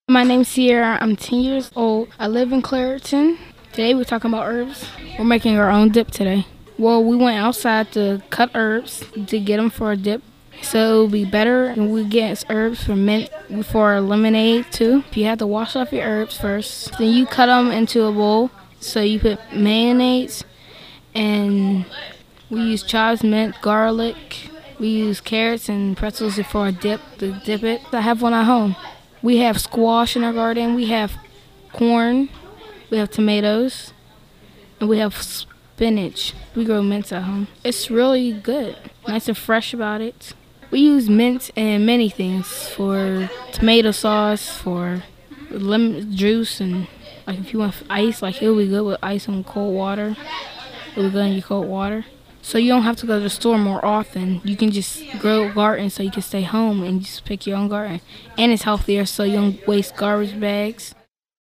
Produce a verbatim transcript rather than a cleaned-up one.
My name's Sierra. I'm ten years old. I live in Clairton. Today we're talking about herbs. We're making our own dip today. Well, we went outside to cut herbs to get them for a dip. So it would be better when we get herbs for mint for lemonade too. You have to wash off your herbs first. Then you cut them into a bowl. So you put mayonnaise, and we use chives, mint, garlic. We use carrots and pretzels for a dip to dip it. I have one at home. We have squash in our garden. We have corn. We have tomatoes. And we have spinach. We grow mints at home. It's really good. Nice and fresh about it. We use mint in many things, for tomato sauce, for lemon juice, and like if you want ice, like it would be good with ice and cold water. It would be good in your cold water. So you don't have to go to the store more often. You can just grow a garden so you can stay home and just pick your own garden. And it's healthier so you don't waste garbage bags.